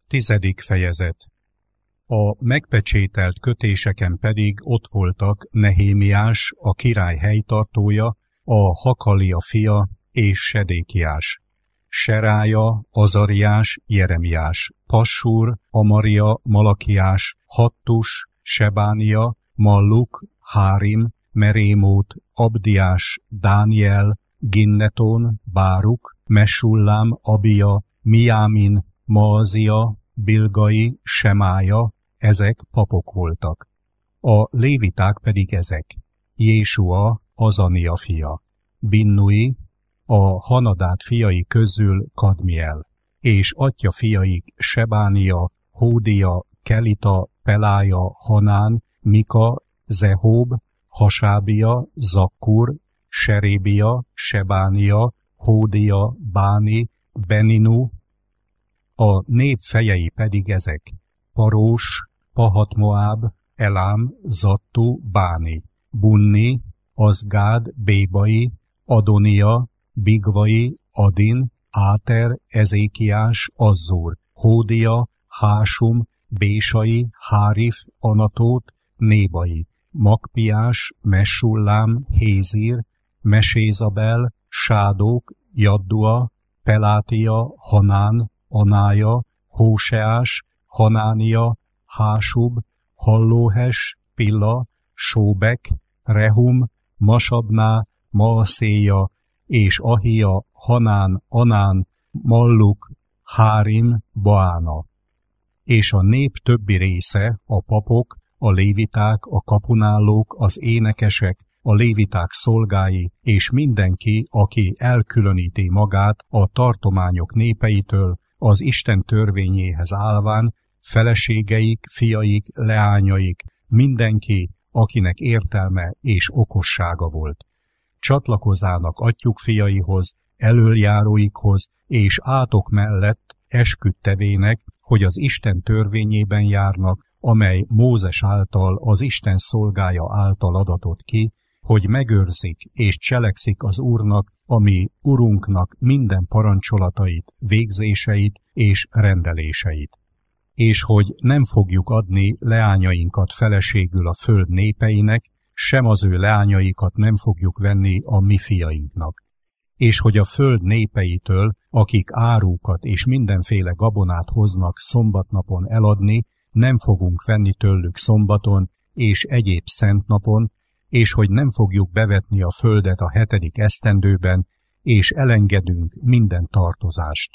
10. fejezet. A megpecsételt kötéseken pedig ott voltak Nehémiás, a király helytartója, a Hakalia fia és Sedékiás, Serája, Azariás, Jeremiás, Passúr, Amaria, Malakiás, Hattus, Sebánia, Malluk, Hárim, Merémót, Abdiás, Dániel, Ginneton, Báruk, Mesullám, Abia, Mijámin, Maazia, Bilgai, Semája, ezek papok voltak. A léviták pedig ezek: Jésua, Azania fia, Binnui, a Hanadát fiai közül Kadmiel, és atya fiaik Sebánia, Hódia, Kelita, Pelája, Hanán, Mika, Zehób, Hasábia, Zakkur, Serébia, Sebánia, Hódia, Báni, Beninu. A nép fejei pedig ezek: Parós, Pahat-Moáb, Elám, Zattu, Báni, Bunni, Azgád, Bébai, Adonia, Bigvai, Adin, Áter, Ezékiás, Azzur, Hódia, Hásum, Bésai, Hárif, Anatót, Nébai, Makpiás, Mesullám, Hézír, Mesézabel, Sádók, Jaddua, Pelátia, Hanán, Anája, Hóseás, Hanánia, Hásub, Hallóhes, Pilla, Sóbek, Rehum, Masabná, Maaszéja és Ahia, Hanán, Anán, Malluk, Hárim, Baána. És a nép többi része, a papok, a léviták, a kapunállók, az énekesek, a léviták szolgái, és mindenki, aki elkülöníti magát a tartományok népeitől, az Isten törvényéhez állván, feleségeik, fiaik, leányaik, mindenki, akinek értelme és okossága volt. Csatlakozzának atyjuk fiaihoz, elöljáróikhoz, és átok mellett esküdt tevének, hogy az Isten törvényében járnak, amely Mózes által, az Isten szolgája által adatott ki, hogy megőrzik és cselekszik az Úrnak, ami Urunknak minden parancsolatait, végzéseit és rendeléseit. És hogy nem fogjuk adni leányainkat feleségül a föld népeinek, sem az ő leányaikat nem fogjuk venni a mi fiainknak. És hogy a föld népeitől, akik árukat és mindenféle gabonát hoznak szombatnapon eladni, nem fogunk venni tőlük szombaton és egyéb szent napon, és hogy nem fogjuk bevetni a földet a 7. esztendőben, és elengedünk minden tartozást.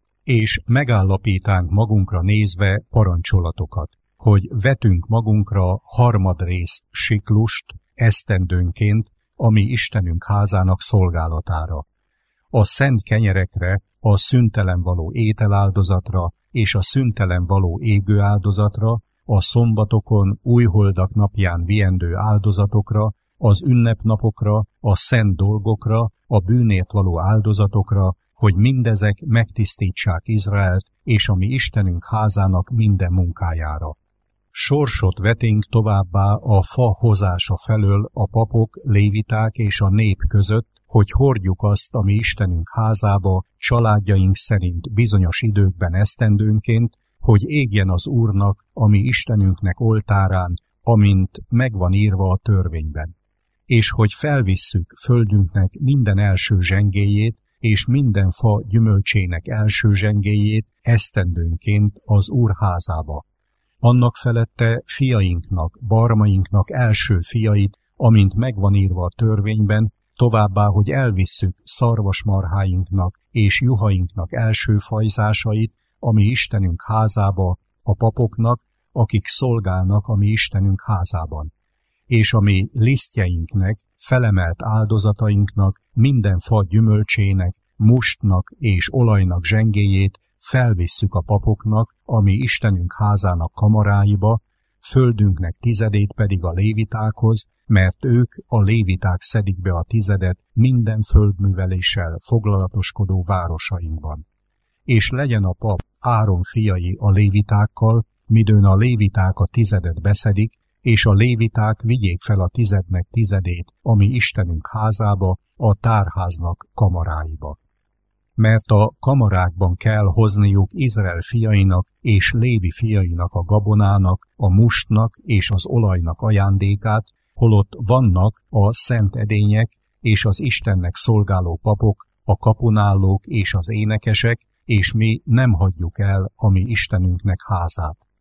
És megállapítánk magunkra nézve parancsolatokat, hogy vetünk magunkra harmadrészt siklust esztendőnként, ami Istenünk házának szolgálatára. A szent kenyerekre, a szüntelen való ételáldozatra és a szüntelen való égőáldozatra, a szombatokon, újholdak napján viendő áldozatokra, az ünnepnapokra, a szent dolgokra, a bűnért való áldozatokra, hogy mindezek megtisztítsák Izraelt és a mi Istenünk házának minden munkájára. Sorsot veténk továbbá a fa hozása felől a papok, léviták és a nép között, hogy hordjuk azt a mi Istenünk házába családjaink szerint bizonyos időkben esztendőnként, hogy égjen az Úrnak, a mi Istenünknek oltárán, amint megvan írva a törvényben. És hogy felvisszük földünknek minden első zsengéjét, és minden fa gyümölcsének első zsengéjét esztendőnként az Úr házába. Annak felette fiainknak, barmainknak első fiait, amint megvan írva a törvényben, továbbá, hogy elvisszük szarvasmarháinknak és juhainknak első fajzásait, a mi Istenünk házába, a papoknak, akik szolgálnak a mi Istenünk házában. És a mi lisztjeinknek, felemelt áldozatainknak, minden fa gyümölcsének, mustnak és olajnak zsengéjét felvisszük a papoknak, a mi Istenünk házának kamaráiba, földünknek tizedét pedig a lévitákhoz, mert ők, a léviták szedik be a tizedet minden földműveléssel foglalatoskodó városainkban. És legyen a pap Áron fiai a lévitákkal, midőn a léviták a tizedet beszedik, és a léviták vigyék fel a tizednek tizedét, ami Istenünk házába, a tárháznak kamaráiba. mert a kamarákban kell hozniuk Izrael fiainak és Lévi fiainak a gabonának, a mustnak és az olajnak ajándékát, holott vannak a szent edények és az Istennek szolgáló papok, a kapunállók és az énekesek, és mi nem hagyjuk el a mi Istenünknek házát.